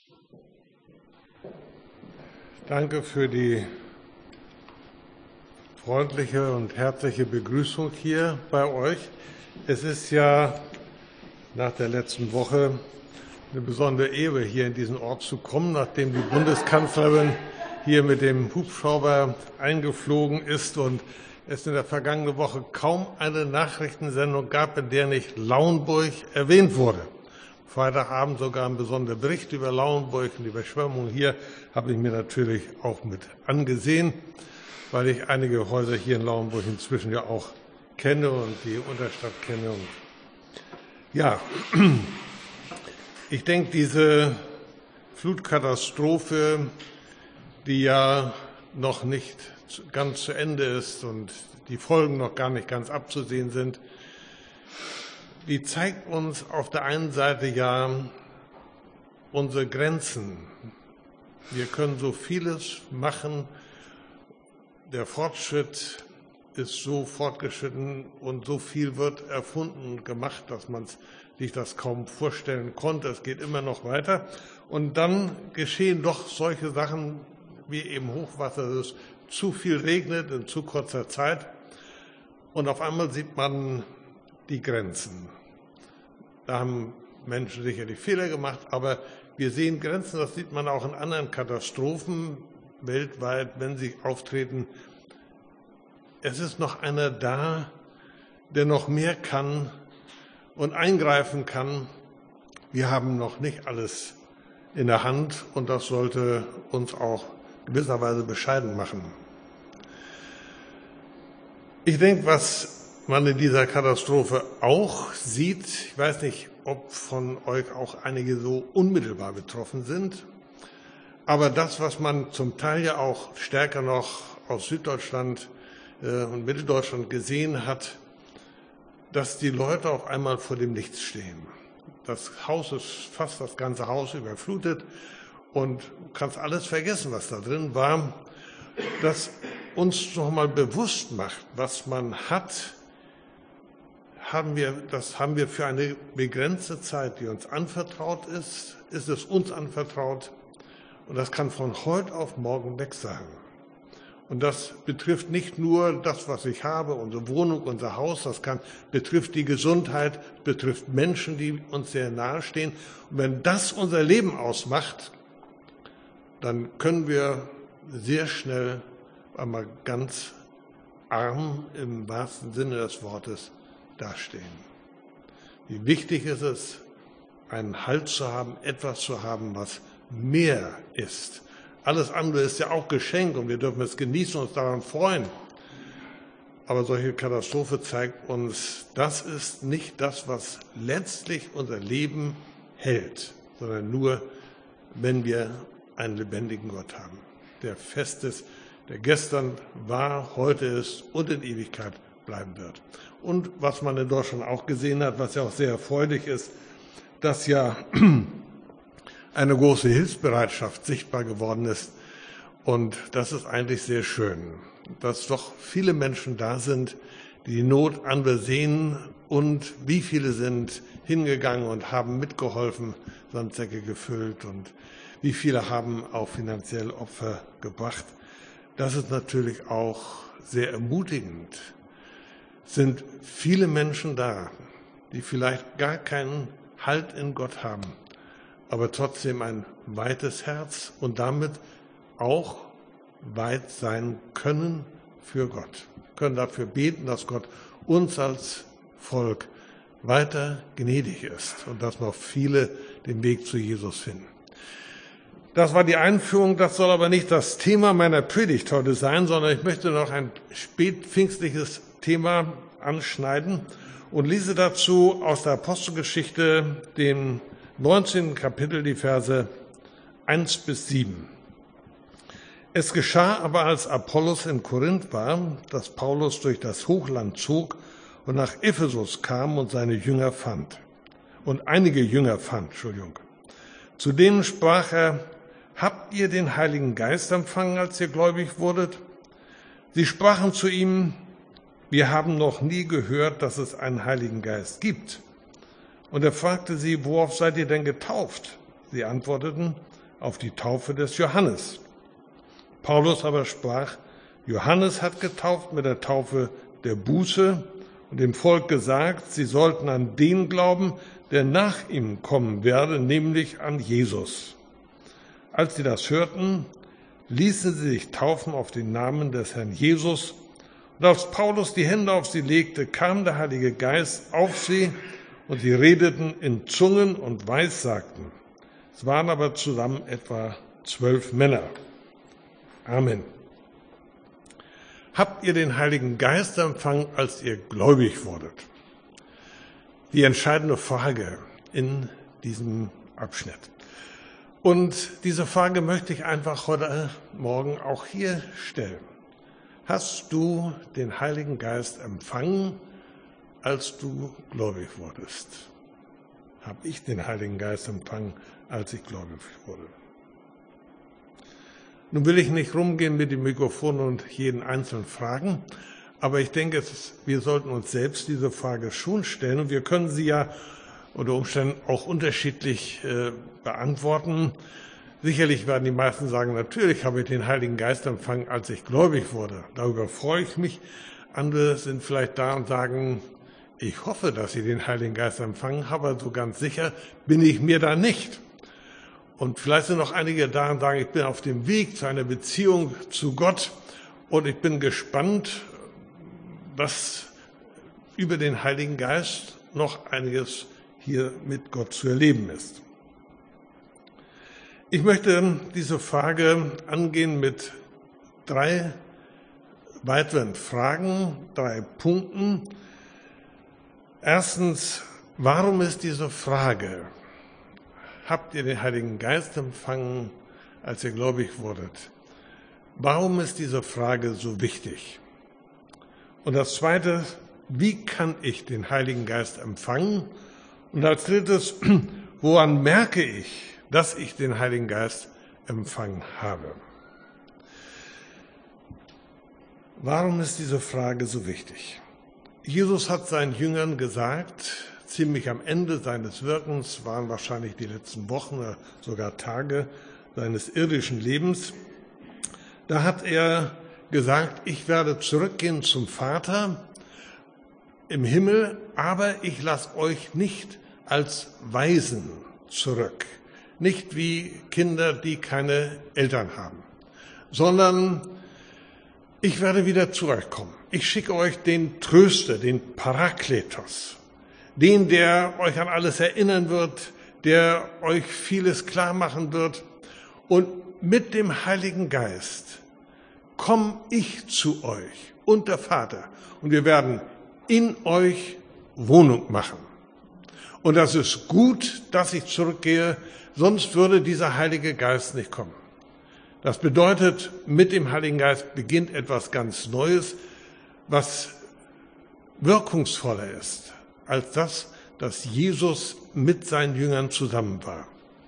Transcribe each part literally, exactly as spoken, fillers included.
Danke für die freundliche und herzliche Begrüßung hier bei euch. Es ist ja nach der letzten Woche eine besondere Ehre, hier in diesen Ort zu kommen, nachdem die Bundeskanzlerin hier mit dem Hubschrauber eingeflogen ist und es in der vergangenen Woche kaum eine Nachrichtensendung gab, in der nicht Lauenburg erwähnt wurde. Freitagabend sogar ein besonderer Bericht über Lauenburg und die Überschwemmung hier habe ich mir natürlich auch mit angesehen, weil ich einige Häuser hier in Lauenburg inzwischen ja auch kenne und die Unterstadt kenne. Und ja, ich denke, diese Flutkatastrophe, die ja noch nicht ganz zu Ende ist und die Folgen noch gar nicht ganz abzusehen sind, die zeigt uns auf der einen Seite ja unsere Grenzen. Wir können so vieles machen. Der Fortschritt ist so fortgeschritten und so viel wird erfunden und gemacht, dass man sich das kaum vorstellen konnte. Es geht immer noch weiter. Und dann geschehen doch solche Sachen wie eben Hochwasser, dass es zu viel regnet in zu kurzer Zeit. Und auf einmal sieht man die Grenzen. Da haben Menschen sicherlich Fehler gemacht, aber wir sehen Grenzen, das sieht man auch in anderen Katastrophen weltweit, wenn sie auftreten. Es ist noch einer da, der noch mehr kann und eingreifen kann. Wir haben noch nicht alles in der Hand und das sollte uns auch gewisserweise bescheiden machen. Ich denke, was man in dieser Katastrophe auch sieht, ich weiß nicht, ob von euch auch einige so unmittelbar betroffen sind, aber das, was man zum Teil ja auch stärker noch aus Süddeutschland und Mitteldeutschland gesehen hat, dass die Leute auf einmal vor dem Nichts stehen. Das Haus ist fast das ganze Haus überflutet und du kannst alles vergessen, was da drin war. Das uns noch mal bewusst macht, was man hat, haben wir, das haben wir für eine begrenzte Zeit, die uns anvertraut ist, ist es uns anvertraut und das kann von heute auf morgen weg sein. Und das betrifft nicht nur das, was ich habe, unsere Wohnung, unser Haus, das kann, betrifft die Gesundheit, betrifft Menschen, die uns sehr nahe stehen. Und wenn das unser Leben ausmacht, dann können wir sehr schnell einmal ganz arm im wahrsten Sinne des Wortes dastehen. Wie wichtig ist es, einen Halt zu haben, etwas zu haben, was mehr ist. Alles andere ist ja auch Geschenk und wir dürfen es genießen und uns daran freuen. Aber solche Katastrophe zeigt uns, das ist nicht das, was letztlich unser Leben hält, sondern nur, wenn wir einen lebendigen Gott haben, der fest ist, der gestern war, heute ist und in Ewigkeit bleiben wird. Und was man in Deutschland auch gesehen hat, was ja auch sehr erfreulich ist, dass ja eine große Hilfsbereitschaft sichtbar geworden ist. Und das ist eigentlich sehr schön, dass doch viele Menschen da sind, die die Not anderer sehen und wie viele sind hingegangen und haben mitgeholfen, Sandsäcke gefüllt und wie viele haben auch finanziell Opfer gebracht. Das ist natürlich auch sehr ermutigend. Es sind viele Menschen da, die vielleicht gar keinen Halt in Gott haben, aber trotzdem ein weites Herz und damit auch weit sein können für Gott. Wir können dafür beten, dass Gott uns als Volk weiter gnädig ist und dass noch viele den Weg zu Jesus finden. Das war die Einführung, das soll aber nicht das Thema meiner Predigt heute sein, sondern ich möchte noch ein spätpfingstliches Thema anschneiden und lese dazu aus der Apostelgeschichte, dem neunzehnten Kapitel, die Verse eins bis sieben. Es geschah aber, als Apollos in Korinth war, dass Paulus durch das Hochland zog und nach Ephesus kam und seine Jünger fand. Und einige Jünger fand, Entschuldigung. Zu denen sprach er: Habt ihr den Heiligen Geist empfangen, als ihr gläubig wurdet? Sie sprachen zu ihm: Wir haben noch nie gehört, dass es einen Heiligen Geist gibt. Und er fragte sie: Worauf seid ihr denn getauft? Sie antworteten: auf die Taufe des Johannes. Paulus aber sprach, Johannes hat getauft mit der Taufe der Buße und dem Volk gesagt, sie sollten an den glauben, der nach ihm kommen werde, nämlich an Jesus. Als sie das hörten, ließen sie sich taufen auf den Namen des Herrn Jesus. Und als Paulus die Hände auf sie legte, kam der Heilige Geist auf sie und sie redeten in Zungen und Weissagten. Es waren aber zusammen etwa zwölf Männer. Amen. Habt ihr den Heiligen Geist empfangen, als ihr gläubig wurdet? Die entscheidende Frage in diesem Abschnitt. Und diese Frage möchte ich einfach heute Morgen auch hier stellen. Hast du den Heiligen Geist empfangen, als du gläubig wurdest? Habe ich den Heiligen Geist empfangen, als ich gläubig wurde? Nun will ich nicht rumgehen mit dem Mikrofon und jeden Einzelnen fragen, aber ich denke, wir sollten uns selbst diese Frage schon stellen und wir können sie ja unter Umständen auch unterschiedlich äh, beantworten. Sicherlich werden die meisten sagen, natürlich habe ich den Heiligen Geist empfangen, als ich gläubig wurde. Darüber freue ich mich. Andere sind vielleicht da und sagen, ich hoffe, dass ich den Heiligen Geist empfangen habe, aber so ganz sicher bin ich mir da nicht. Und vielleicht sind noch einige da und sagen, ich bin auf dem Weg zu einer Beziehung zu Gott und ich bin gespannt, dass über den Heiligen Geist noch einiges hier mit Gott zu erleben ist. Ich möchte diese Frage angehen mit drei weiteren Fragen, drei Punkten. Erstens, warum ist diese Frage? Habt ihr den Heiligen Geist empfangen, als ihr gläubig wurdet? Warum ist diese Frage so wichtig? Und das Zweite, wie kann ich den Heiligen Geist empfangen? Und als Drittes, woran merke ich, dass ich den Heiligen Geist empfangen habe? Warum ist diese Frage so wichtig? Jesus hat seinen Jüngern gesagt, ziemlich am Ende seines Wirkens, waren wahrscheinlich die letzten Wochen oder sogar Tage seines irdischen Lebens, da hat er gesagt, ich werde zurückgehen zum Vater im Himmel, aber ich lasse euch nicht als Waisen zurück, nicht wie Kinder, die keine Eltern haben, sondern ich werde wieder zu euch kommen. Ich schicke euch den Tröster, den Parakletos, den, der euch an alles erinnern wird, der euch vieles klar machen wird. Und mit dem Heiligen Geist komme ich zu euch und der Vater. Und wir werden in euch Wohnung machen. Und das ist gut, dass ich zurückgehe, sonst würde dieser Heilige Geist nicht kommen. Das bedeutet, mit dem Heiligen Geist beginnt etwas ganz Neues, was wirkungsvoller ist als das, dass Jesus mit seinen Jüngern zusammen war.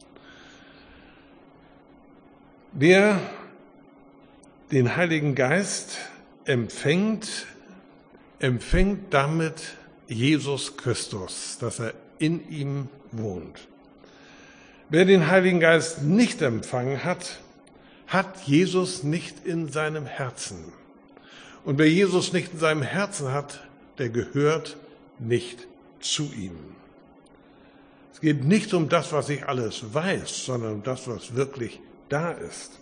Wer den Heiligen Geist empfängt, empfängt damit Jesus Christus, dass er in ihm wohnt. Wer den Heiligen Geist nicht empfangen hat, hat Jesus nicht in seinem Herzen. Und wer Jesus nicht in seinem Herzen hat, der gehört nicht zu ihm. Es geht nicht um das, was ich alles weiß, sondern um das, was wirklich da ist.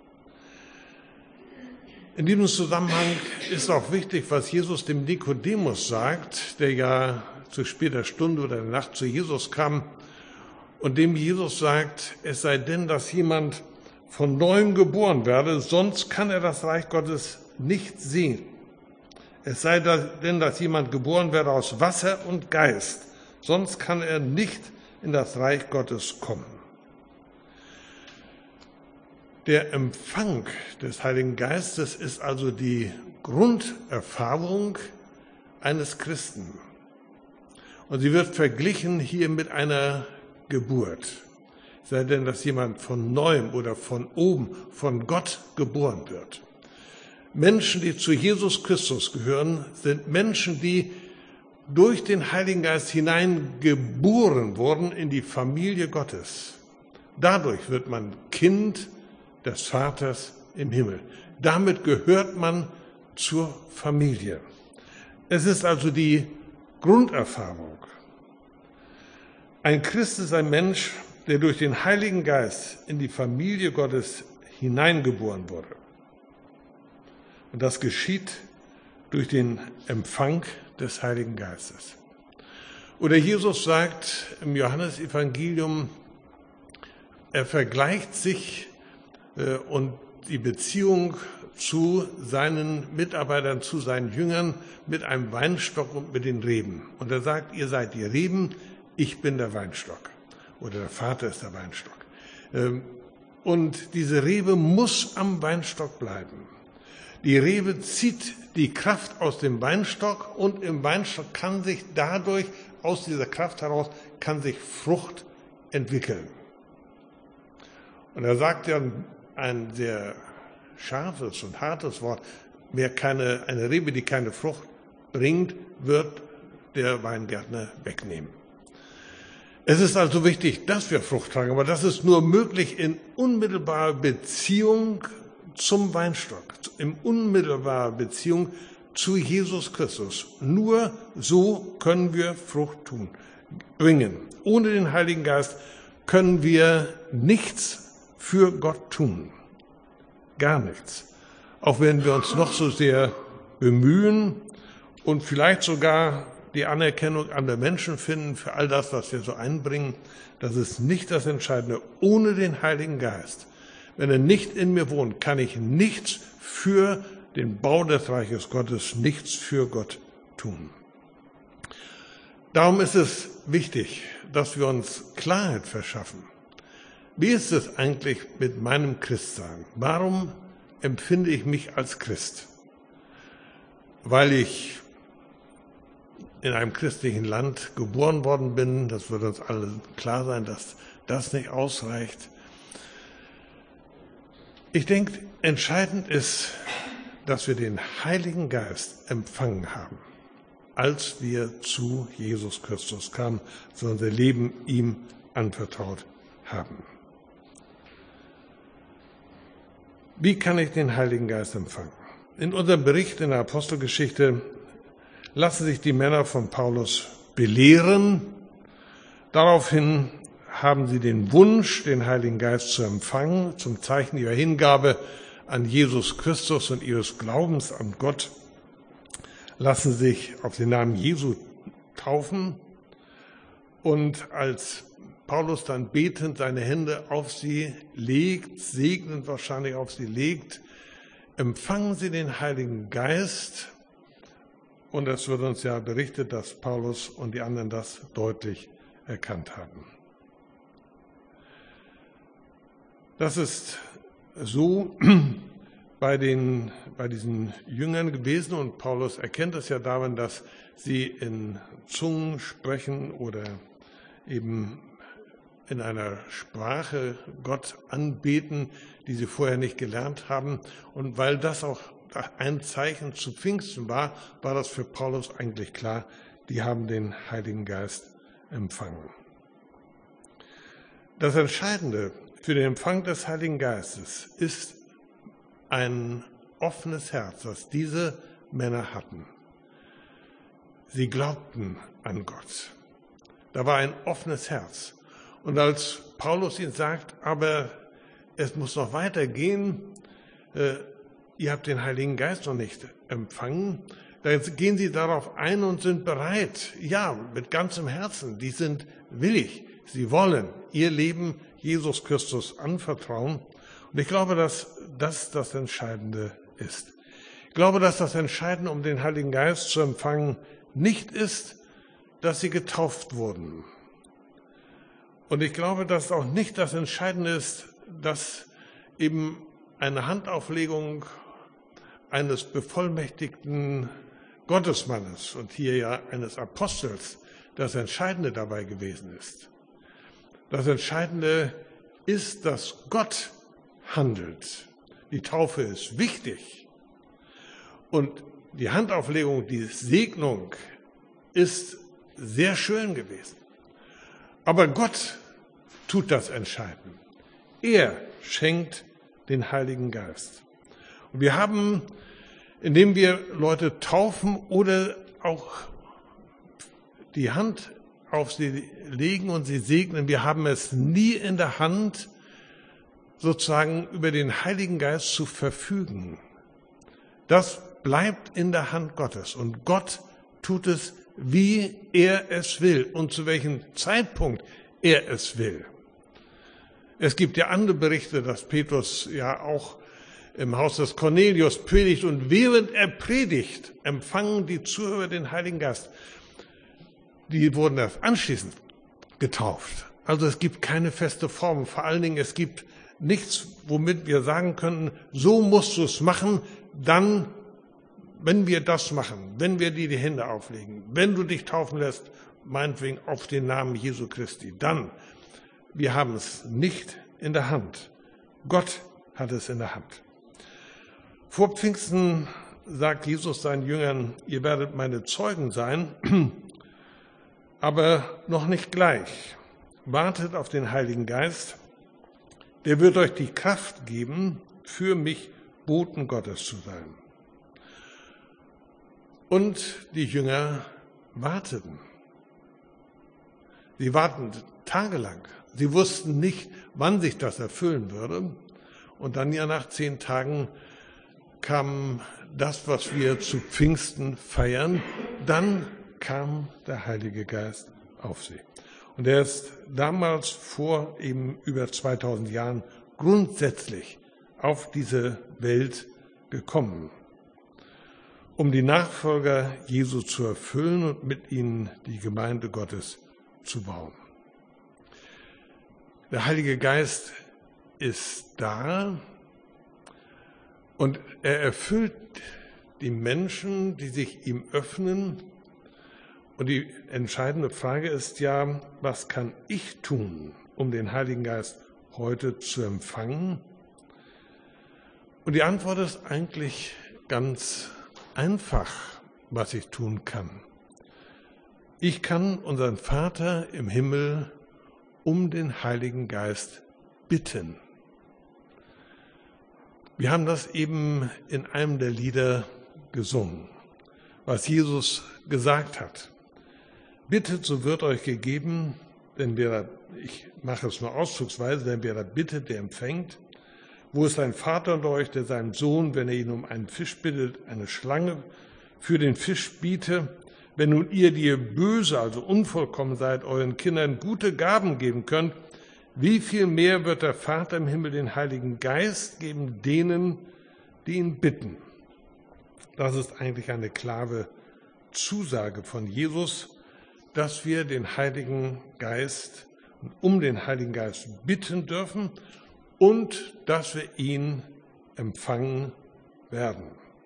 In diesem Zusammenhang ist auch wichtig, was Jesus dem Nikodemus sagt, der ja zu später Stunde oder Nacht zu Jesus kam und dem Jesus sagt, es sei denn, dass jemand von neuem geboren werde, sonst kann er das Reich Gottes nicht sehen. Es sei denn, dass jemand geboren werde aus Wasser und Geist, sonst kann er nicht in das Reich Gottes kommen. Der Empfang des Heiligen Geistes ist also die Grunderfahrung eines Christen. Und sie wird verglichen hier mit einer Geburt. Es sei denn, dass jemand von neuem oder von oben, von Gott geboren wird. Menschen, die zu Jesus Christus gehören, sind Menschen, die durch den Heiligen Geist hineingeboren wurden in die Familie Gottes. Dadurch wird man Kind des Vaters im Himmel. Damit gehört man zur Familie. Es ist also die Grunderfahrung. Ein Christ ist ein Mensch, der durch den Heiligen Geist in die Familie Gottes hineingeboren wurde. Und das geschieht durch den Empfang des Heiligen Geistes. Oder Jesus sagt im Johannesevangelium, er vergleicht sich äh, und die Beziehung zu seinen Mitarbeitern, zu seinen Jüngern mit einem Weinstock und mit den Reben. Und er sagt, ihr seid die Reben, ich bin der Weinstock. Oder der Vater ist der Weinstock. Ähm, und diese Rebe muss am Weinstock bleiben. Die Rebe zieht die Kraft aus dem Weinstock und im Weinstock kann sich dadurch, aus dieser Kraft heraus, kann sich Frucht entwickeln. Und er sagt ja ein sehr scharfes und hartes Wort, wer keine, eine Rebe, die keine Frucht bringt, wird der Weingärtner wegnehmen. Es ist also wichtig, dass wir Frucht tragen, aber das ist nur möglich in unmittelbarer Beziehung zum Weinstock, in unmittelbarer Beziehung zu Jesus Christus. Nur so können wir Frucht tun, bringen. Ohne den Heiligen Geist können wir nichts für Gott tun. Gar nichts. Auch wenn wir uns noch so sehr bemühen und vielleicht sogar die Anerkennung anderer Menschen finden für all das, was wir so einbringen, das ist nicht das Entscheidende. Ohne den Heiligen Geist, wenn er nicht in mir wohnt, kann ich nichts für den Bau des Reiches Gottes, nichts für Gott tun. Darum ist es wichtig, dass wir uns Klarheit verschaffen. Wie ist es eigentlich mit meinem Christsein? Warum empfinde ich mich als Christ? Weil ich in einem christlichen Land geboren worden bin, das wird uns allen klar sein, dass das nicht ausreicht. Ich denke, entscheidend ist, dass wir den Heiligen Geist empfangen haben, als wir zu Jesus Christus kamen, so unser Leben ihm anvertraut haben. Wie kann ich den Heiligen Geist empfangen? In unserem Bericht in der Apostelgeschichte lassen sich die Männer von Paulus belehren. Daraufhin haben sie den Wunsch, den Heiligen Geist zu empfangen, zum Zeichen ihrer Hingabe an Jesus Christus und ihres Glaubens an Gott, lassen sich auf den Namen Jesu taufen. Und als Paulus dann betend seine Hände auf sie legt, segnend wahrscheinlich auf sie legt, empfangen sie den Heiligen Geist. Und es wird uns ja berichtet, dass Paulus und die anderen das deutlich erkannt haben. Das ist so bei, den, bei diesen Jüngern gewesen und Paulus erkennt es ja daran, dass sie in Zungen sprechen oder eben in einer Sprache Gott anbeten, die sie vorher nicht gelernt haben. Und weil das auch ein Zeichen zu Pfingsten war, war das für Paulus eigentlich klar, die haben den Heiligen Geist empfangen. Das Entscheidende für den Empfang des Heiligen Geistes ist ein offenes Herz, das diese Männer hatten. Sie glaubten an Gott. Da war ein offenes Herz. Und als Paulus ihnen sagt, aber es muss noch weitergehen, äh, ihr habt den Heiligen Geist noch nicht empfangen, dann gehen sie darauf ein und sind bereit, ja, mit ganzem Herzen, die sind willig, sie wollen ihr Leben Jesus Christus anvertrauen. Und ich glaube, dass das das Entscheidende ist. Ich glaube, dass das Entscheidende, um den Heiligen Geist zu empfangen, nicht ist, dass sie getauft wurden. Und ich glaube, dass auch nicht das Entscheidende ist, dass eben eine Handauflegung eines bevollmächtigten Gottesmannes und hier ja eines Apostels das Entscheidende dabei gewesen ist. Das Entscheidende ist, dass Gott handelt. Die Taufe ist wichtig. Und die Handauflegung, die Segnung ist sehr schön gewesen. Aber Gott tut das Entscheidende. Er schenkt den Heiligen Geist. Und wir haben, indem wir Leute taufen oder auch die Hand auf sie legen und sie segnen, wir haben es nie in der Hand, sozusagen über den Heiligen Geist zu verfügen. Das bleibt in der Hand Gottes und Gott tut es, wie er es will und zu welchem Zeitpunkt er es will. Es gibt ja andere Berichte, dass Petrus ja auch im Haus des Cornelius predigt und während er predigt, empfangen die Zuhörer den Heiligen Geist. Die wurden erst anschließend getauft. Also es gibt keine feste Form. Vor allen Dingen, es gibt nichts, womit wir sagen könnten, so musst du es machen, dann, wenn wir das machen, wenn wir dir die Hände auflegen, wenn du dich taufen lässt, meinetwegen auf den Namen Jesu Christi, dann, wir haben es nicht in der Hand. Gott hat es in der Hand. Vor Pfingsten sagt Jesus seinen Jüngern, ihr werdet meine Zeugen sein, aber noch nicht gleich. Wartet auf den Heiligen Geist, der wird euch die Kraft geben, für mich Boten Gottes zu sein. Und die Jünger warteten. Sie warteten tagelang. Sie wussten nicht, wann sich das erfüllen würde. Und dann ja nach zehn Tagen kam das, was wir zu Pfingsten feiern. Dann kam der Heilige Geist auf sie. Und er ist damals vor eben über zweitausend Jahren grundsätzlich auf diese Welt gekommen, um die Nachfolger Jesu zu erfüllen und mit ihnen die Gemeinde Gottes zu bauen. Der Heilige Geist ist da und er erfüllt die Menschen, die sich ihm öffnen. Und die entscheidende Frage ist ja, was kann ich tun, um den Heiligen Geist heute zu empfangen? Und die Antwort ist eigentlich ganz einfach, was ich tun kann. Ich kann unseren Vater im Himmel um den Heiligen Geist bitten. Wir haben das eben in einem der Lieder gesungen, was Jesus gesagt hat. Bittet, so wird euch gegeben, denn wer, ich mache es nur auszugsweise, denn wer da bittet, der empfängt. Wo ist ein Vater unter euch, der seinem Sohn, wenn er ihn um einen Fisch bittet, eine Schlange für den Fisch biete? Wenn nun ihr, die ihr böse, also unvollkommen seid, euren Kindern gute Gaben geben könnt, wie viel mehr wird der Vater im Himmel den Heiligen Geist geben denen, die ihn bitten? Das ist eigentlich eine klare Zusage von Jesus, dass wir den Heiligen Geist, um den Heiligen Geist bitten dürfen und dass wir ihn empfangen werden.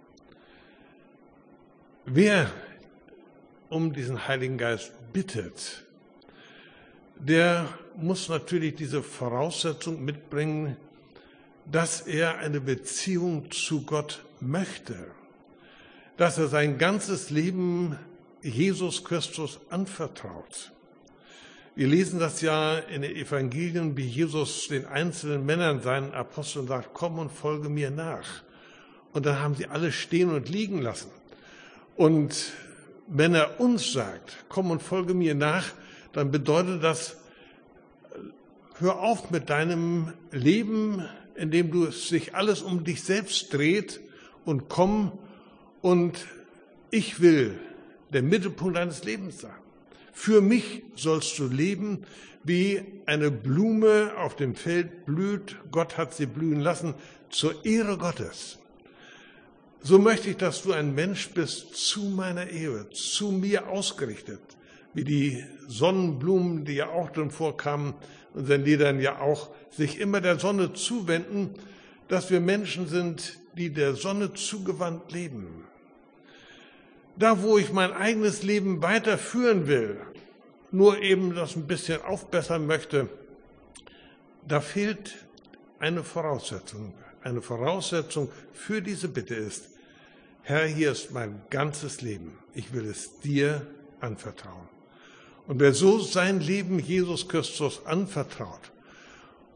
Wer um diesen Heiligen Geist bittet, der muss natürlich diese Voraussetzung mitbringen, dass er eine Beziehung zu Gott möchte, dass er sein ganzes Leben Jesus Christus anvertraut. Wir lesen das ja in den Evangelien, wie Jesus den einzelnen Männern, seinen Aposteln sagt, komm und folge mir nach. Und dann haben sie alle stehen und liegen lassen. Und wenn er uns sagt, komm und folge mir nach, dann bedeutet das, hör auf mit deinem Leben, in dem du es sich alles um dich selbst dreht und komm und ich will der Mittelpunkt deines Lebens sein. Für mich sollst du leben, wie eine Blume auf dem Feld blüht. Gott hat sie blühen lassen, zur Ehre Gottes. So möchte ich, dass du ein Mensch bist zu meiner Ehre, zu mir ausgerichtet. Wie die Sonnenblumen, die ja auch drin vorkamen, in unseren Liedern ja auch, sich immer der Sonne zuwenden, dass wir Menschen sind, die der Sonne zugewandt leben. Da, wo ich mein eigenes Leben weiterführen will, nur eben das ein bisschen aufbessern möchte, da fehlt eine Voraussetzung. Eine Voraussetzung für diese Bitte ist, Herr, hier ist mein ganzes Leben. Ich will es dir anvertrauen. Und wer so sein Leben Jesus Christus anvertraut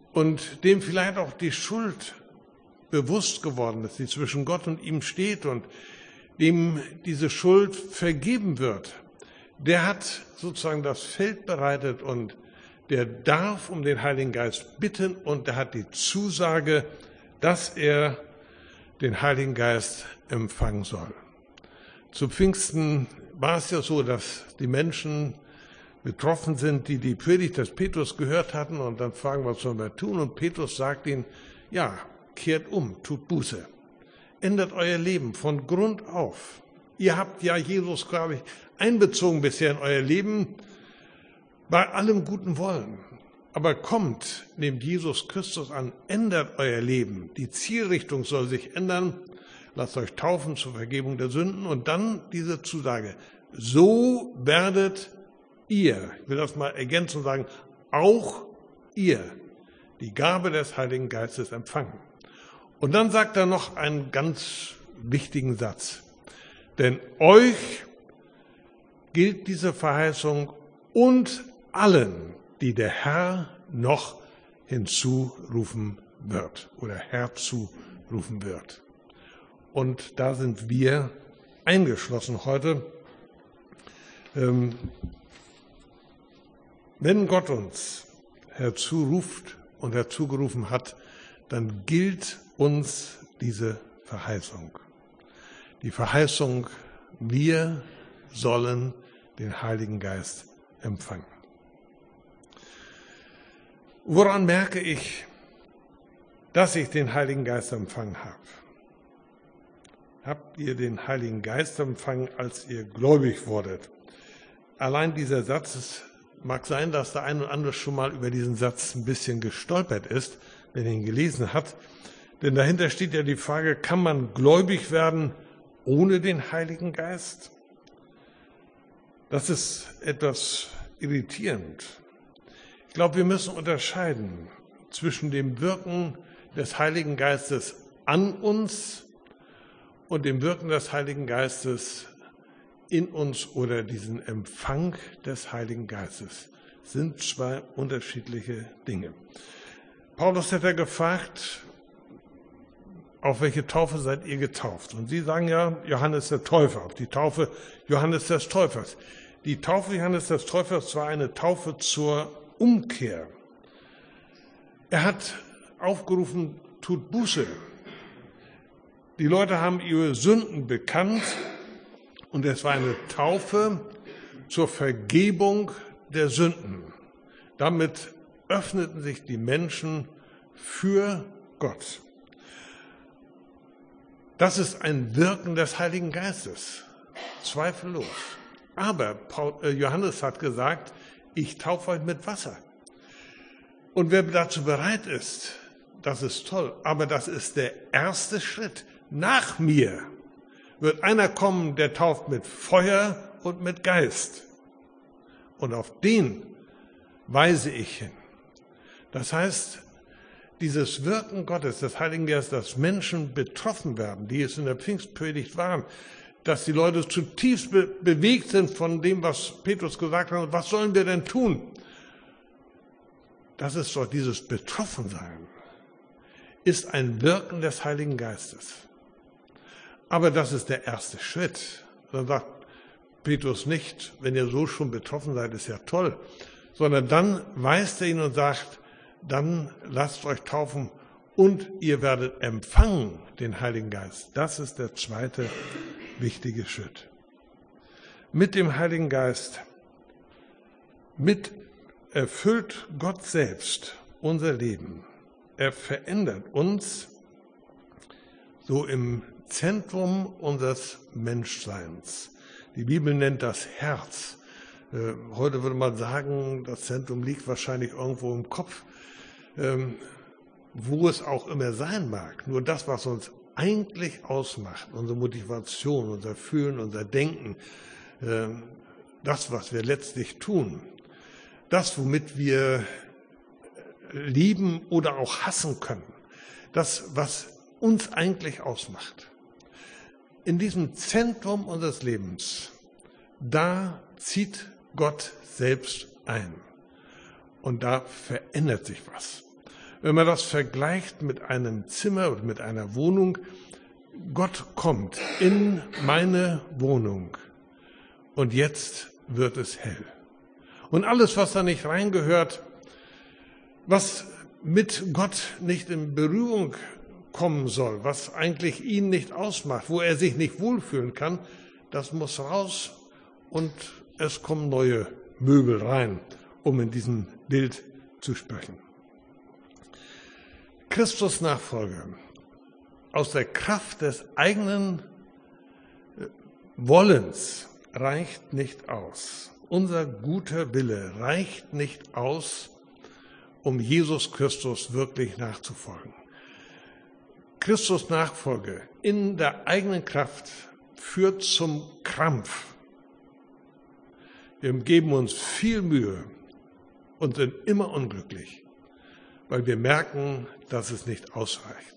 und dem vielleicht auch die Schuld bewusst geworden ist, die zwischen Gott und ihm steht und dem diese Schuld vergeben wird, der hat sozusagen das Feld bereitet und der darf um den Heiligen Geist bitten und der hat die Zusage, dass er den Heiligen Geist empfangen soll. Zu Pfingsten war es ja so, dass die Menschen betroffen sind, die die Predigt des Petrus gehört hatten und dann fragen, was sollen wir tun? Und Petrus sagt ihnen, ja, kehrt um, tut Buße, ändert euer Leben von Grund auf. Ihr habt ja Jesus, glaube ich, einbezogen bisher in euer Leben, bei allem guten Wollen. Aber kommt, nehmt Jesus Christus an, ändert euer Leben. Die Zielrichtung soll sich ändern. Lasst euch taufen zur Vergebung der Sünden. Und dann diese Zusage. So werdet ihr, ich will das mal ergänzen und sagen, auch ihr die Gabe des Heiligen Geistes empfangen. Und dann sagt er noch einen ganz wichtigen Satz. Denn euch gilt diese Verheißung und allen, die der Herr noch hinzurufen wird oder herzurufen wird. Und da sind wir eingeschlossen heute. Ähm, wenn Gott uns herzuruft und herzugerufen hat, dann gilt uns diese Verheißung. Die Verheißung, wir sollen den Heiligen Geist empfangen. Woran merke ich, dass ich den Heiligen Geist empfangen habe? Habt ihr den Heiligen Geist empfangen, als ihr gläubig wurdet? Allein dieser Satz, es mag sein, dass der ein oder andere schon mal über diesen Satz ein bisschen gestolpert ist, wenn er ihn gelesen hat. Denn dahinter steht ja die Frage, kann man gläubig werden ohne den Heiligen Geist? Das ist etwas irritierend. Ich glaube, wir müssen unterscheiden zwischen dem Wirken des Heiligen Geistes an uns und dem Wirken des Heiligen Geistes in uns oder diesen Empfang des Heiligen Geistes. Das sind zwei unterschiedliche Dinge. Paulus hat ja gefragt, auf welche Taufe seid ihr getauft? Und sie sagen ja, Johannes der Täufer, auf die Taufe Johannes des Täufers. Die Taufe Johannes des Täufers war eine Taufe zur Umkehr. Er hat aufgerufen, tut Buße. Die Leute haben ihre Sünden bekannt und es war eine Taufe zur Vergebung der Sünden. Damit öffneten sich die Menschen für Gott. Das ist ein Wirken des Heiligen Geistes, zweifellos. Aber Paul, äh, Johannes hat gesagt, ich taufe euch mit Wasser. Und wer dazu bereit ist, das ist toll. Aber das ist der erste Schritt. Nach mir wird einer kommen, der tauft mit Feuer und mit Geist. Und auf den weise ich hin. Das heißt, dieses Wirken Gottes, des Heiligen Geistes, dass Menschen betroffen werden, die es in der Pfingstpredigt waren, dass die Leute zutiefst be- bewegt sind von dem, was Petrus gesagt hat. Was sollen wir denn tun? Das ist doch dieses Betroffensein, ist ein Wirken des Heiligen Geistes. Aber das ist der erste Schritt. Dann sagt Petrus nicht, wenn ihr so schon betroffen seid, ist ja toll, sondern dann weist er ihn und sagt, dann lasst euch taufen und ihr werdet empfangen den Heiligen Geist. Das ist der zweite wichtige Schritt. Mit dem Heiligen Geist, mit erfüllt Gott selbst unser Leben. Er verändert uns so im Zentrum unseres Menschseins. Die Bibel nennt das Herz. Äh, heute würde man sagen, das Zentrum liegt wahrscheinlich irgendwo im Kopf, ähm, wo es auch immer sein mag. Nur das, was uns eigentlich ausmacht, unsere Motivation, unser Fühlen, unser Denken, äh, das, was wir letztlich tun, das, womit wir lieben oder auch hassen können, das, was uns eigentlich ausmacht. In diesem Zentrum unseres Lebens, da zieht Gott selbst ein und da verändert sich was. Wenn man das vergleicht mit einem Zimmer oder mit einer Wohnung, Gott kommt in meine Wohnung und jetzt wird es hell. Und alles, was da nicht reingehört, was mit Gott nicht in Berührung kommen soll, was eigentlich ihn nicht ausmacht, wo er sich nicht wohlfühlen kann, das muss raus und es kommen neue Möbel rein, um in diesem Bild zu sprechen. Christus Nachfolge aus der Kraft des eigenen Wollens reicht nicht aus. Unser guter Wille reicht nicht aus, um Jesus Christus wirklich nachzufolgen. Christus Nachfolge in der eigenen Kraft führt zum Krampf. Wir geben uns viel Mühe und sind immer unglücklich, weil wir merken, dass es nicht ausreicht.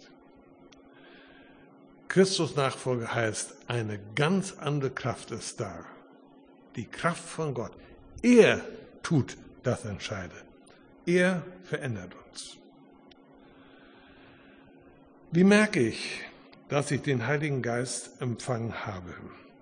Christus Nachfolge heißt, eine ganz andere Kraft ist da. Die Kraft von Gott. Er tut das Entscheidende. Er verändert uns. Wie merke ich, dass ich den Heiligen Geist empfangen habe?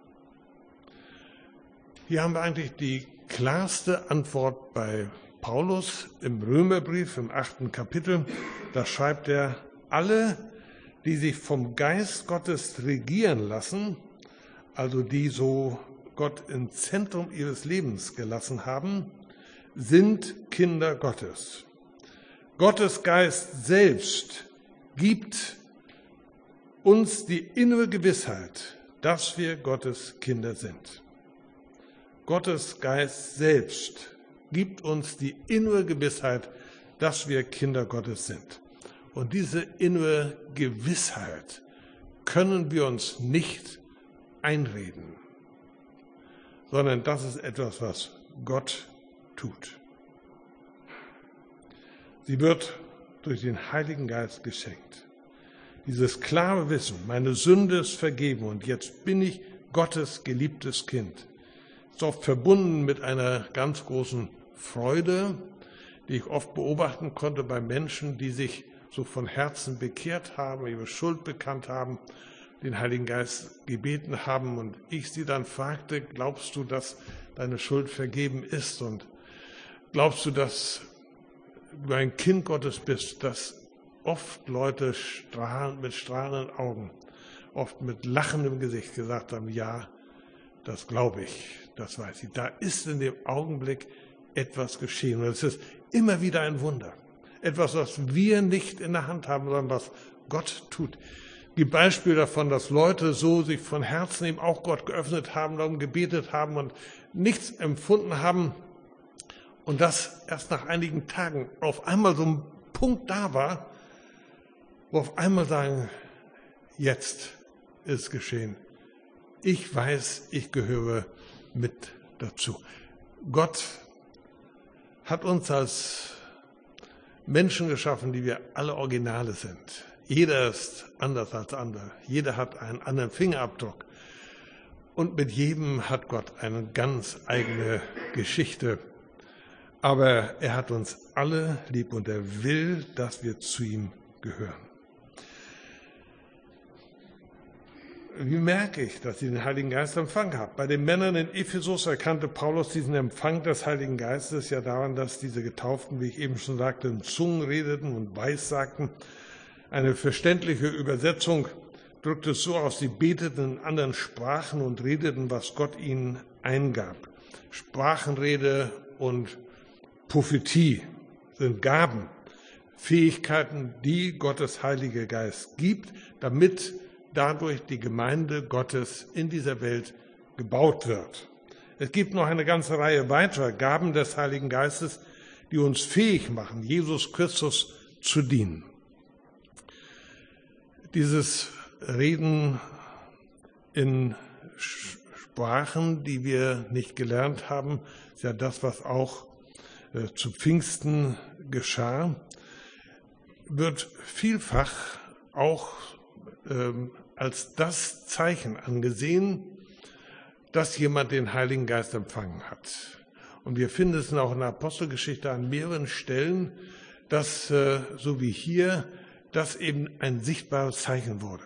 Hier haben wir eigentlich die klarste Antwort bei Paulus im Römerbrief im achten Kapitel. Da schreibt er, alle, die sich vom Geist Gottes regieren lassen, also die so Gott ins Zentrum ihres Lebens gelassen haben, sind Kinder Gottes. Gottes Geist selbst gibt uns die innere Gewissheit, dass wir Gottes Kinder sind. Gottes Geist selbst gibt uns die innere Gewissheit, dass wir Kinder Gottes sind. Und diese innere Gewissheit können wir uns nicht einreden, sondern das ist etwas, was Gott tut. Sie wird durch den Heiligen Geist geschenkt. Dieses klare Wissen, meine Sünde ist vergeben und jetzt bin ich Gottes geliebtes Kind, ist oft verbunden mit einer ganz großen Freude, die ich oft beobachten konnte bei Menschen, die sich so von Herzen bekehrt haben, ihre Schuld bekannt haben, den Heiligen Geist gebeten haben und ich sie dann fragte, glaubst du, dass deine Schuld vergeben ist und glaubst du, dass du ein Kind Gottes bist, dass oft Leute strahlend, mit strahlenden Augen, oft mit lachendem Gesicht gesagt haben, ja, das glaube ich, das weiß ich. Da ist in dem Augenblick etwas geschehen und es ist immer wieder ein Wunder. Etwas, was wir nicht in der Hand haben, sondern was Gott tut. Die Beispiele davon, dass Leute so sich von Herzen eben auch Gott geöffnet haben, darum gebetet haben und nichts empfunden haben und dass erst nach einigen Tagen auf einmal so ein Punkt da war, wo auf einmal sagen, jetzt ist geschehen. Ich weiß, ich gehöre mit dazu. Gott hat uns als Menschen geschaffen, die wir alle Originale sind. Jeder ist anders als andere. Jeder hat einen anderen Fingerabdruck. Und mit jedem hat Gott eine ganz eigene Geschichte. Aber er hat uns alle lieb und er will, dass wir zu ihm gehören. Wie merke ich, dass ich den Heiligen Geist empfangen habe? Bei den Männern in Ephesus erkannte Paulus diesen Empfang des Heiligen Geistes ja daran, dass diese Getauften, wie ich eben schon sagte, in Zungen redeten und weissagten. Eine verständliche Übersetzung drückt es so aus, sie beteten in anderen Sprachen und redeten, was Gott ihnen eingab. Sprachenrede und Prophetie sind Gaben, Fähigkeiten, die Gottes Heiliger Geist gibt, damit dadurch die Gemeinde Gottes in dieser Welt gebaut wird. Es gibt noch eine ganze Reihe weiterer Gaben des Heiligen Geistes, die uns fähig machen, Jesus Christus zu dienen. Dieses Reden in Sprachen, die wir nicht gelernt haben, ist ja das, was auch äh, zu Pfingsten geschah, wird vielfach auch ähm, als das Zeichen angesehen, dass jemand den Heiligen Geist empfangen hat. Und wir finden es auch in der Apostelgeschichte an mehreren Stellen, dass, äh, so wie hier, das eben ein sichtbares Zeichen wurde.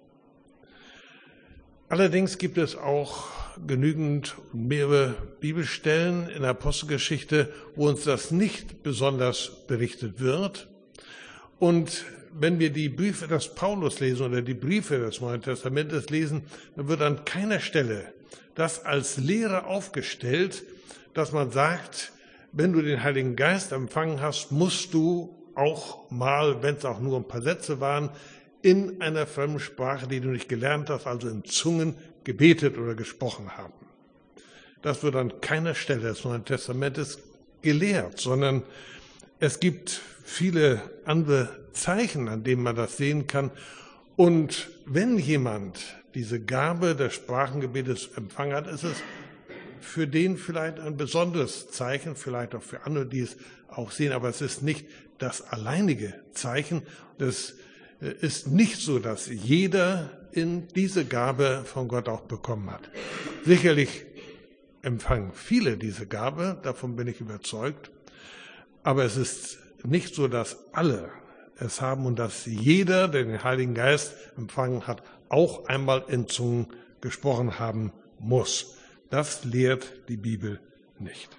Allerdings gibt es auch genügend mehrere Bibelstellen in der Apostelgeschichte, wo uns das nicht besonders berichtet wird. Und wenn wir die Briefe des Paulus lesen oder die Briefe des Neuen Testamentes lesen, dann wird an keiner Stelle das als Lehre aufgestellt, dass man sagt, wenn du den Heiligen Geist empfangen hast, musst du auch mal, wenn es auch nur ein paar Sätze waren, in einer fremden Sprache, die du nicht gelernt hast, also in Zungen, gebetet oder gesprochen haben. Das wird an keiner Stelle des Neuen Testamentes gelehrt, sondern es gibt viele andere Zeichen, an denen man das sehen kann. Und wenn jemand diese Gabe des Sprachengebetes empfangen hat, ist es für den vielleicht ein besonderes Zeichen, vielleicht auch für andere, die es auch sehen, aber es ist nicht das alleinige Zeichen. Es ist nicht so, dass jeder in diese Gabe von Gott auch bekommen hat. Sicherlich empfangen viele diese Gabe, davon bin ich überzeugt, aber es ist nicht so, dass alle es haben und dass jeder, der den Heiligen Geist empfangen hat, auch einmal in Zungen gesprochen haben muss. Das lehrt die Bibel nicht.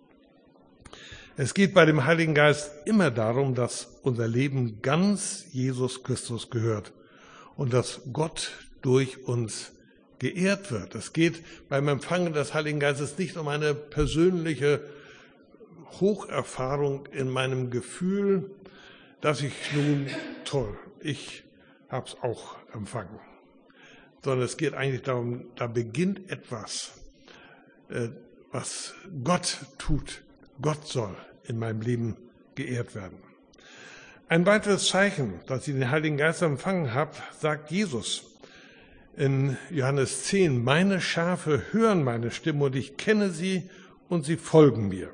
Es geht bei dem Heiligen Geist immer darum, dass unser Leben ganz Jesus Christus gehört und dass Gott durch uns geehrt wird. Es geht beim Empfangen des Heiligen Geistes nicht um eine persönliche Hocherfahrung in meinem Gefühl, dass ich nun, toll, ich habe es auch empfangen. Sondern es geht eigentlich darum, da beginnt etwas, äh, was Gott tut. Gott soll in meinem Leben geehrt werden. Ein weiteres Zeichen, dass ich den Heiligen Geist empfangen habe, sagt Jesus in Johannes zehn, meine Schafe hören meine Stimme und ich kenne sie und sie folgen mir.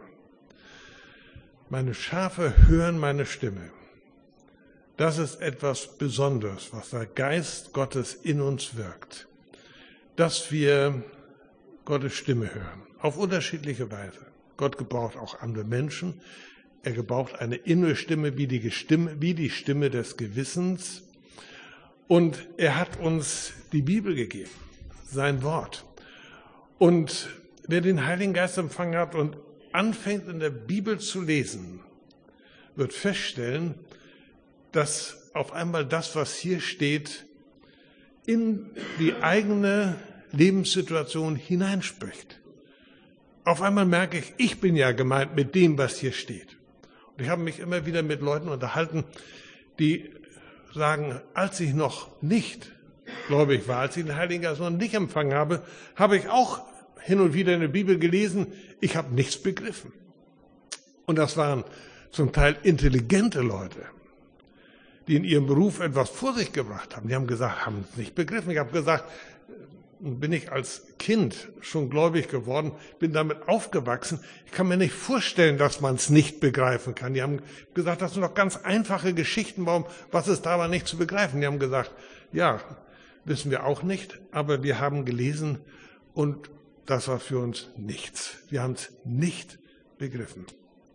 Meine Schafe hören meine Stimme. Das ist etwas Besonderes, was der Geist Gottes in uns wirkt, dass wir Gottes Stimme hören, auf unterschiedliche Weise. Gott gebraucht auch andere Menschen. Er gebraucht eine innere Stimme wie die Stimme, wie die Stimme des Gewissens. Und er hat uns die Bibel gegeben, sein Wort. Und wer den Heiligen Geist empfangen hat und anfängt in der Bibel zu lesen, wird feststellen, dass auf einmal das, was hier steht, in die eigene Lebenssituation hineinspricht. Auf einmal merke ich, ich bin ja gemeint mit dem, was hier steht. Und ich habe mich immer wieder mit Leuten unterhalten, die sagen, als ich noch nicht gläubig war, als ich den Heiligen Geist noch nicht empfangen habe, habe ich auch hin und wieder in der Bibel gelesen, ich habe nichts begriffen. Und das waren zum Teil intelligente Leute, die in ihrem Beruf etwas vor sich gebracht haben. Die haben gesagt, haben es nicht begriffen. Ich habe gesagt, bin ich als Kind schon gläubig geworden, bin damit aufgewachsen. Ich kann mir nicht vorstellen, dass man es nicht begreifen kann. Die haben gesagt, das sind doch ganz einfache Geschichten, warum, was ist da aber nicht zu begreifen? Die haben gesagt, ja, wissen wir auch nicht, aber wir haben gelesen und das war für uns nichts. Wir haben es nicht begriffen.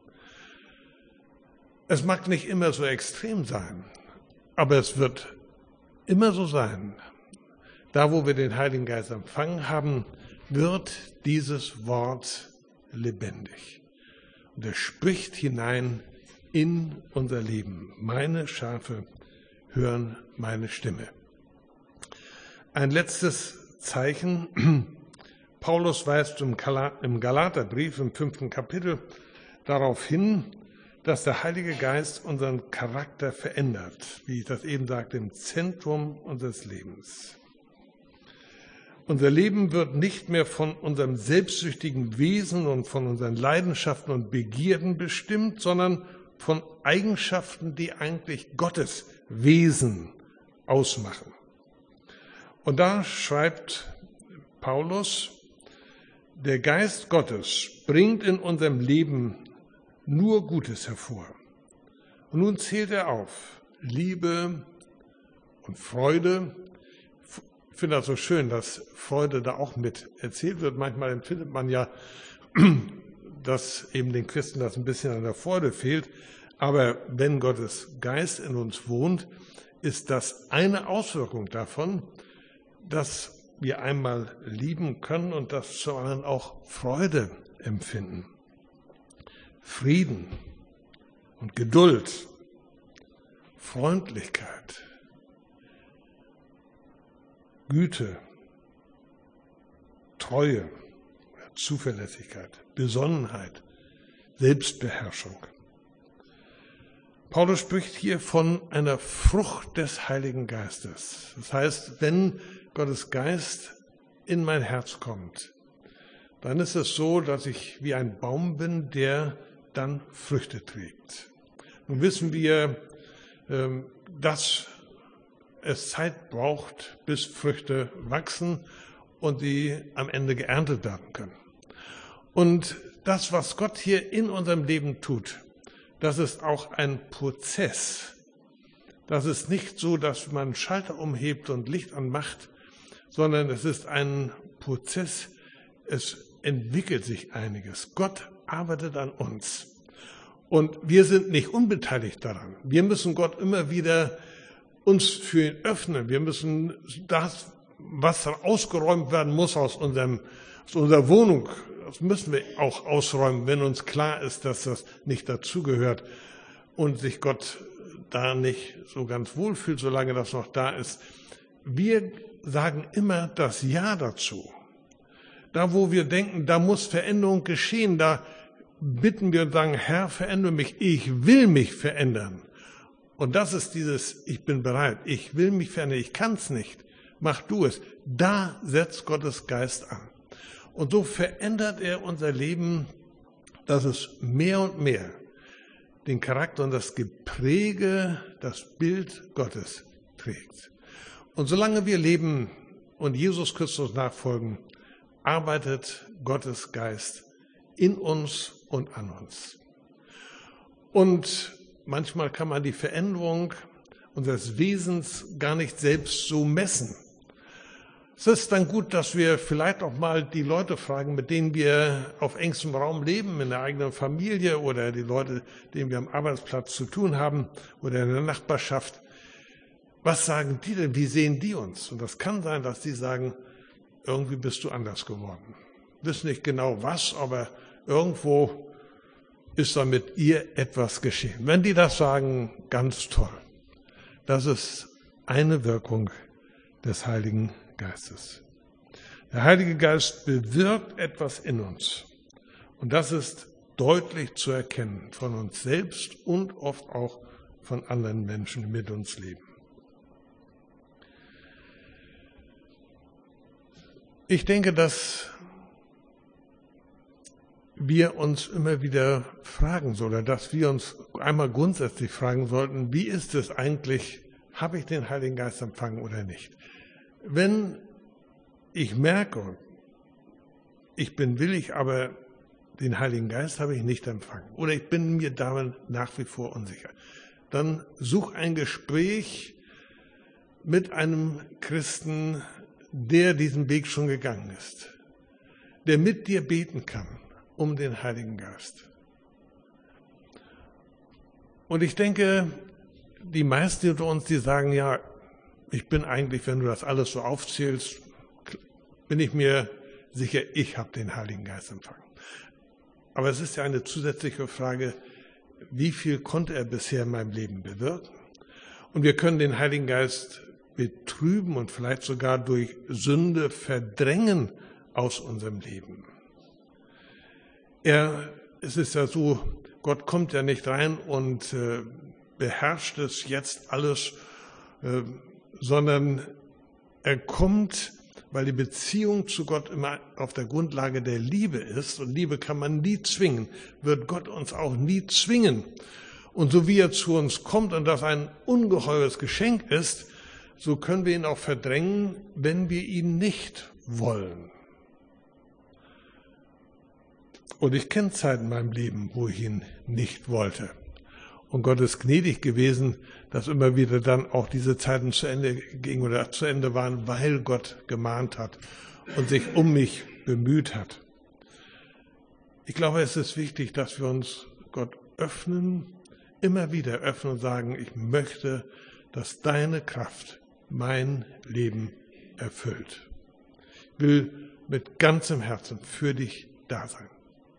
Es mag nicht immer so extrem sein, aber es wird immer so sein. Da, wo wir den Heiligen Geist empfangen haben, wird dieses Wort lebendig. Und er spricht hinein in unser Leben. Meine Schafe hören meine Stimme. Ein letztes Zeichen. Paulus weist im Galaterbrief im fünften Kapitel darauf hin, dass der Heilige Geist unseren Charakter verändert, wie ich das eben sagte, im Zentrum unseres Lebens. Unser Leben wird nicht mehr von unserem selbstsüchtigen Wesen und von unseren Leidenschaften und Begierden bestimmt, sondern von Eigenschaften, die eigentlich Gottes Wesen ausmachen. Und da schreibt Paulus, der Geist Gottes bringt in unserem Leben nur Gutes hervor. Und nun zählt er auf Liebe und Freude. Ich finde das so schön, dass Freude da auch mit erzählt wird. Manchmal empfindet man ja, dass eben den Christen das ein bisschen an der Freude fehlt. Aber wenn Gottes Geist in uns wohnt, ist das eine Auswirkung davon, dass wir einmal lieben können und dass zu anderen auch Freude empfinden. Frieden und Geduld, Freundlichkeit, Güte, Treue, Zuverlässigkeit, Besonnenheit, Selbstbeherrschung. Paulus spricht hier von einer Frucht des Heiligen Geistes. Das heißt, wenn Gottes Geist in mein Herz kommt, dann ist es so, dass ich wie ein Baum bin, der dann Früchte trägt. Nun wissen wir, dass es Zeit braucht, bis Früchte wachsen und sie am Ende geerntet werden können. Und das, was Gott hier in unserem Leben tut, das ist auch ein Prozess. Das ist nicht so, dass man einen Schalter umhebt und Licht anmacht, sondern es ist ein Prozess. Es entwickelt sich einiges. Gott arbeitet an uns. Und wir sind nicht unbeteiligt daran. Wir müssen Gott immer wieder uns für ihn öffnen. Wir müssen das, was ausgeräumt werden muss aus, unserem, aus unserer Wohnung, das müssen wir auch ausräumen, wenn uns klar ist, dass das nicht dazugehört und sich Gott da nicht so ganz wohl fühlt, solange das noch da ist. Wir sagen immer das Ja dazu. Da, wo wir denken, da muss Veränderung geschehen, da bitten wir und sagen, Herr, verändere mich, ich will mich verändern. Und das ist dieses, ich bin bereit, ich will mich verändern, ich kann es nicht, mach du es. Da setzt Gottes Geist an. Und so verändert er unser Leben, dass es mehr und mehr den Charakter und das Gepräge, das Bild Gottes trägt. Und solange wir leben und Jesus Christus nachfolgen, arbeitet Gottes Geist in uns und an uns. Und manchmal kann man die Veränderung unseres Wesens gar nicht selbst so messen. Es ist dann gut, dass wir vielleicht auch mal die Leute fragen, mit denen wir auf engstem Raum leben, in der eigenen Familie oder die Leute, denen wir am Arbeitsplatz zu tun haben oder in der Nachbarschaft. Was sagen die denn? Wie sehen die uns? Und das kann sein, dass die sagen, irgendwie bist du anders geworden. Wissen nicht genau was, aber irgendwo ist da mit ihr etwas geschehen. Wenn die das sagen, ganz toll. Das ist eine Wirkung des Heiligen Geistes. Der Heilige Geist bewirkt etwas in uns. Und das ist deutlich zu erkennen von uns selbst und oft auch von anderen Menschen, die mit uns leben. Ich denke, dass wir uns immer wieder fragen sollen, oder dass wir uns einmal grundsätzlich fragen sollten, wie ist es eigentlich, habe ich den Heiligen Geist empfangen oder nicht? Wenn ich merke, ich bin willig, aber den Heiligen Geist habe ich nicht empfangen oder ich bin mir damit nach wie vor unsicher, dann such ein Gespräch mit einem Christen, der diesen Weg schon gegangen ist, der mit dir beten kann um den Heiligen Geist. Und ich denke, die meisten unter uns, die sagen, ja, ich bin eigentlich, wenn du das alles so aufzählst, bin ich mir sicher, ich habe den Heiligen Geist empfangen. Aber es ist ja eine zusätzliche Frage, wie viel konnte er bisher in meinem Leben bewirken? Und wir können den Heiligen Geist betrüben und vielleicht sogar durch Sünde verdrängen aus unserem Leben. Er, es ist ja so, Gott kommt ja nicht rein und äh, beherrscht es jetzt alles, äh, sondern er kommt, weil die Beziehung zu Gott immer auf der Grundlage der Liebe ist und Liebe kann man nie zwingen, wird Gott uns auch nie zwingen. Und so wie er zu uns kommt und das ein ungeheures Geschenk ist, so können wir ihn auch verdrängen, wenn wir ihn nicht wollen. Und ich kenne Zeiten in meinem Leben, wo ich ihn nicht wollte. Und Gott ist gnädig gewesen, dass immer wieder dann auch diese Zeiten zu Ende gingen oder zu Ende waren, weil Gott gemahnt hat und sich um mich bemüht hat. Ich glaube, es ist wichtig, dass wir uns Gott öffnen, immer wieder öffnen und sagen, ich möchte, dass deine Kraft mein Leben erfüllt. Ich will mit ganzem Herzen für dich da sein.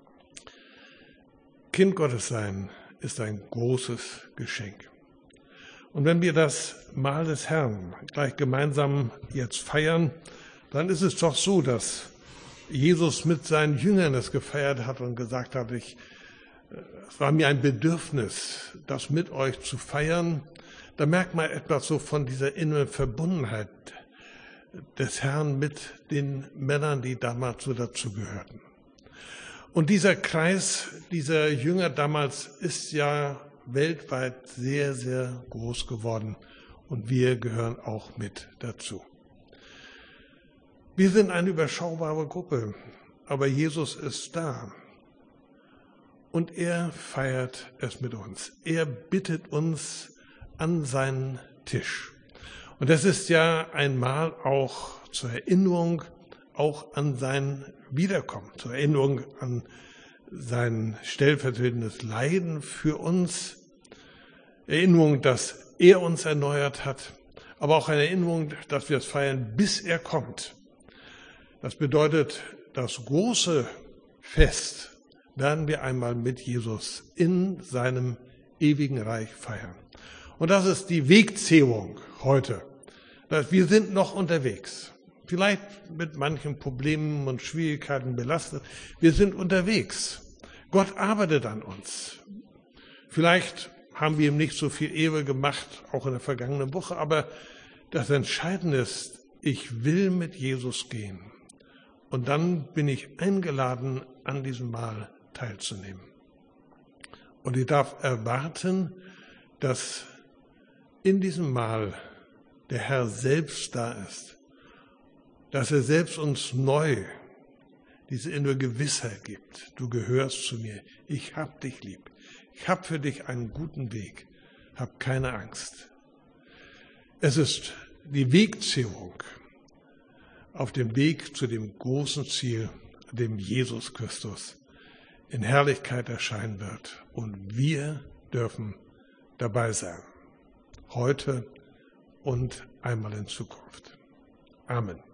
Kind Gottes sein ist ein großes Geschenk. Und wenn wir das Mahl des Herrn gleich gemeinsam jetzt feiern, dann ist es doch so, dass Jesus mit seinen Jüngern es gefeiert hat und gesagt hat, ich, es war mir ein Bedürfnis, das mit euch zu feiern. Da merkt man etwas so von dieser inneren Verbundenheit des Herrn mit den Männern, die damals so dazugehörten. Und dieser Kreis dieser Jünger damals ist ja weltweit sehr, sehr groß geworden und wir gehören auch mit dazu. Wir sind eine überschaubare Gruppe, aber Jesus ist da und er feiert es mit uns. Er bittet uns an seinen Tisch. Und das ist ja einmal auch zur Erinnerung, auch an sein Wiederkommen, zur Erinnerung an sein stellvertretendes Leiden für uns, Erinnerung, dass er uns erneuert hat, aber auch eine Erinnerung, dass wir es feiern, bis er kommt. Das bedeutet, das große Fest werden wir einmal mit Jesus in seinem ewigen Reich feiern. Und das ist die Wegzählung heute. Wir sind noch unterwegs. Vielleicht mit manchen Problemen und Schwierigkeiten belastet. Wir sind unterwegs. Gott arbeitet an uns. Vielleicht haben wir ihm nicht so viel Ehre gemacht, auch in der vergangenen Woche, aber das Entscheidende ist, ich will mit Jesus gehen. Und dann bin ich eingeladen, an diesem Mahl teilzunehmen. Und ich darf erwarten, dass in diesem Mahl der Herr selbst da ist, dass er selbst uns neu diese innere Gewissheit gibt. Du gehörst zu mir, ich hab dich lieb, ich hab für dich einen guten Weg, hab keine Angst. Es ist die Wegzählung auf dem Weg zu dem großen Ziel, an dem Jesus Christus in Herrlichkeit erscheinen wird. Und wir dürfen dabei sein. Heute und einmal in Zukunft. Amen.